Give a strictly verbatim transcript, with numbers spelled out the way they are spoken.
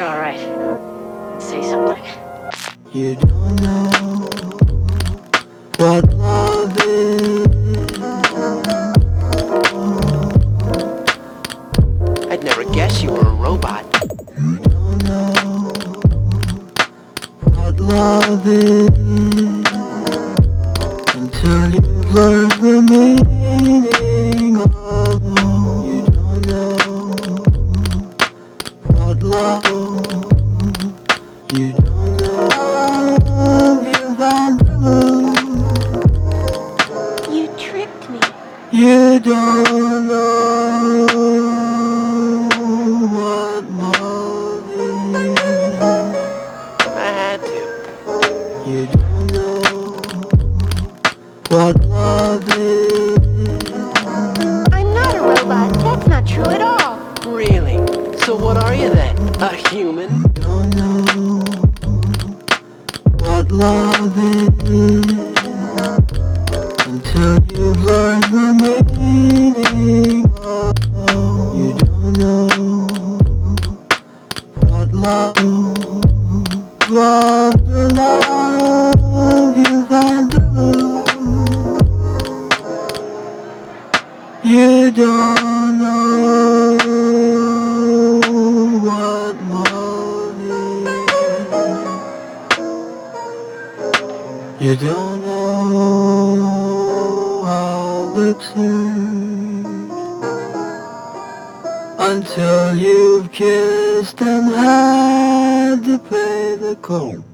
Alright. Say something. You don't know what love is. I'd never guess you were a robot. You don't know what love is until you've learned the meaning of love. You don't know what love. You don't know you found love. You tricked me. You don't know what love is. I had to. You don't know what love is. I'm not a robot. That's not true at all. Really? So what are you then? A human? You don't know what love is until you've learned the meaning of love. You don't know what love. Love the love you found the love. You don't know what love is. You don't know how it hurt until you've kissed and had to pay the cost.